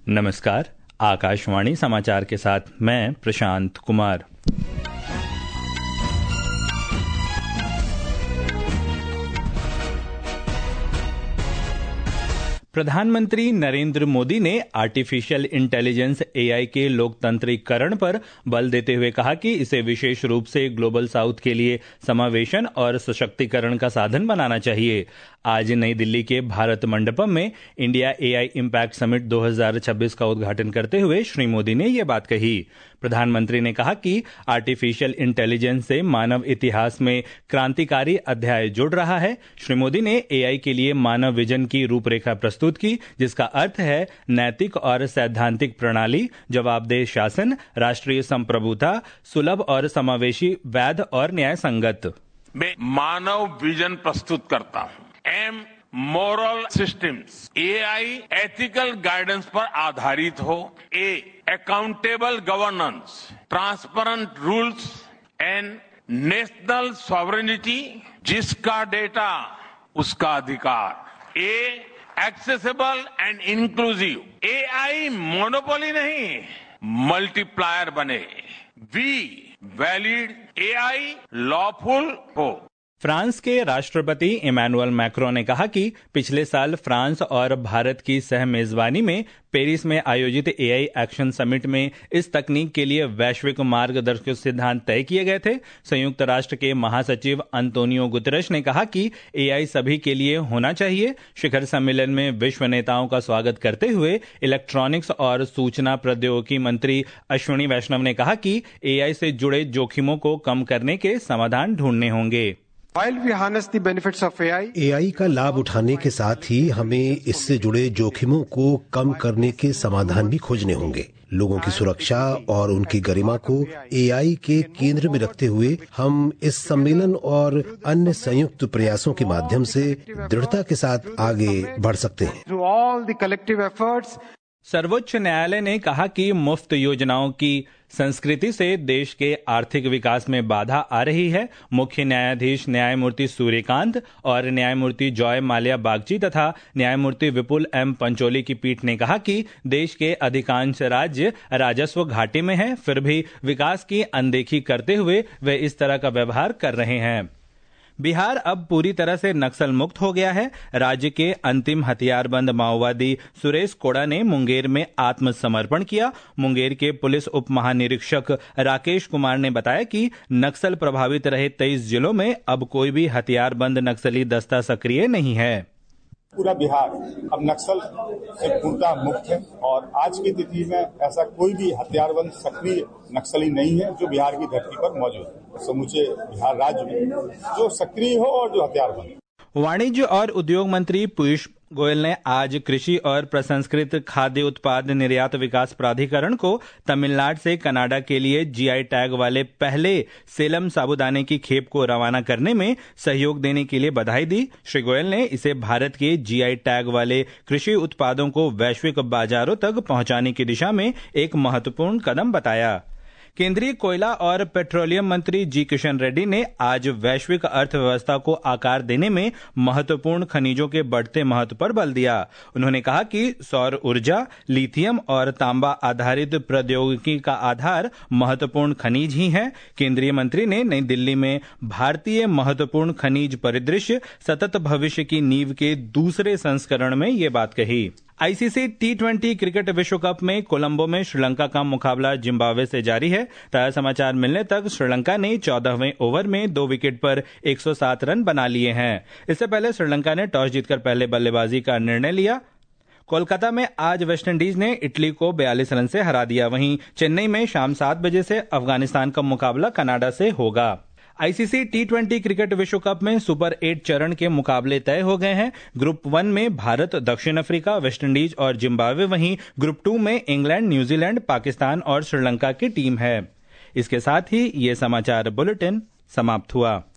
नमस्कार, आकाशवाणी समाचार के साथ मैं प्रशांत कुमार। प्रधानमंत्री नरेंद्र मोदी ने आर्टिफिशियल इंटेलिजेंस एआई के लोकतंत्रीकरण पर बल देते हुए कहा कि इसे विशेष रूप से ग्लोबल साउथ के लिए समावेशन और सशक्तिकरण का साधन बनाना चाहिए। आज नई दिल्ली के भारत मंडपम में इंडिया एआई इम्पैक्ट समिट 2026 का उद्घाटन करते हुए श्री मोदी ने ये बात कही। प्रधानमंत्री ने कहा कि आर्टिफिशियल इंटेलिजेंस से मानव इतिहास में क्रांतिकारी अध्याय जुड़ रहा है। श्री मोदी ने एआई के लिए मानव विजन की रूपरेखा प्रस्तुत की, जिसका अर्थ है नैतिक और सैद्धांतिक प्रणाली, जवाबदेह शासन, राष्ट्रीय संप्रभुता, सुलभ और समावेशी, वैध और न्याय संगत। मैं मानव विजन प्रस्तुत करता हूं। M moral systems, AI ethical guidance पर आधारित हो। A accountable governance, transparent rules and national sovereignty, जिसका डेटा उसका अधिकार। A accessible and inclusive, AI monopoly नहीं मल्टीप्लायर बने। वी वैलिड एआई लॉफुल हो। फ्रांस के राष्ट्रपति इमैनुअल मैक्रों ने कहा कि पिछले साल फ्रांस और भारत की सह मेजबानी में पेरिस में आयोजित एआई एक्शन समिट में इस तकनीक के लिए वैश्विक मार्गदर्शक सिद्धांत तय किए गए थे। संयुक्त राष्ट्र के महासचिव अंतोनियो गुतरश ने कहा कि एआई सभी के लिए होना चाहिए। शिखर सम्मेलन में विश्व नेताओं का स्वागत करते हुए इलेक्ट्रॉनिक्स और सूचना प्रौद्योगिकी मंत्री अश्विनी वैष्णव ने कहा कि एआई से जुड़े जोखिमों को कम करने के समाधान ढूंढने होंगे। एआई का लाभ उठाने के साथ ही हमें इससे जुड़े जोखिमों को कम करने के समाधान भी खोजने होंगे। लोगों की सुरक्षा और उनकी गरिमा को एआई के केंद्र में रखते हुए हम इस सम्मेलन और अन्य संयुक्त प्रयासों के माध्यम से दृढ़ता के साथ आगे बढ़ सकते हैं। सर्वोच्च न्यायालय ने कहा कि मुफ्त योजनाओं की संस्कृति से देश के आर्थिक विकास में बाधा आ रही है। मुख्य न्यायाधीश न्यायमूर्ति सूर्यकांत और न्यायमूर्ति जॉय माल्या बागची तथा न्यायमूर्ति विपुल एम पंचोली की पीठ ने कहा कि देश के अधिकांश राज्य राजस्व घाटे में हैं, फिर भी विकास की अनदेखी करते हुए वे इस तरह का व्यवहार कर रहे हैं। बिहार अब पूरी तरह से नक्सल मुक्त हो गया है। राज्य के अंतिम हथियारबंद माओवादी सुरेश कोड़ा ने मुंगेर में आत्मसमर्पण किया। मुंगेर के पुलिस उप महानिरीक्षक राकेश कुमार ने बताया कि नक्सल प्रभावित रहे 23 जिलों में अब कोई भी हथियारबंद नक्सली दस्ता सक्रिय नहीं है। पूरा बिहार अब नक्सल से पूर्णतः मुक्त है और आज की तिथि में ऐसा कोई भी हथियारबंद सक्रिय नक्सली नहीं है जो बिहार की धरती पर मौजूद है। समूचे बिहार राज्य में जो सक्रिय हो और जो हथियारबंद है। वाणिज्य और उद्योग मंत्री पीयूष गोयल ने आज कृषि और प्रसंस्कृत खाद्य उत्पाद निर्यात विकास प्राधिकरण को तमिलनाडु से कनाडा के लिए जीआई टैग वाले पहले सेलम साबूदाने की खेप को रवाना करने में सहयोग देने के लिए बधाई दी। श्री गोयल ने इसे भारत के जीआई टैग वाले कृषि उत्पादों को वैश्विक बाजारों तक पहुंचाने की दिशा में एक महत्वपूर्ण कदम बताया। केंद्रीय कोयला और पेट्रोलियम मंत्री जी किशन रेड्डी ने आज वैश्विक अर्थव्यवस्था को आकार देने में महत्वपूर्ण खनिजों के बढ़ते महत्व पर बल दिया। उन्होंने कहा कि सौर ऊर्जा, लिथियम और तांबा आधारित प्रौद्योगिकी का आधार महत्वपूर्ण खनिज ही है। केंद्रीय मंत्री ने नई दिल्ली में भारतीय महत्वपूर्ण खनिज परिदृश्य सतत भविष्य की नींव के दूसरे संस्करण में ये बात कही। आईसीसी टी20 क्रिकेट विश्व कप में कोलंबो में श्रीलंका का मुकाबला जिम्बाब्वे से जारी है। ताजा समाचार मिलने तक श्रीलंका ने 14वें ओवर में 2 विकेट पर 107 रन बना लिए हैं। इससे पहले श्रीलंका ने टॉस जीतकर पहले बल्लेबाजी का निर्णय लिया। कोलकाता में आज वेस्टइंडीज ने इटली को 42 रन से हरा दिया। वहीं चेन्नई में शाम 7 बजे से अफगानिस्तान का मुकाबला कनाडा से होगा। आईसीसी टी20 क्रिकेट विश्व कप में सुपर 8 चरण के मुकाबले तय हो गए हैं। ग्रुप 1 में भारत, दक्षिण अफ्रीका, वेस्टइंडीज और जिम्बाब्वे, वहीं ग्रुप 2 में इंग्लैंड, न्यूजीलैंड, पाकिस्तान और श्रीलंका की टीम है। इसके साथ ही ये समाचार बुलेटिन समाप्त हुआ।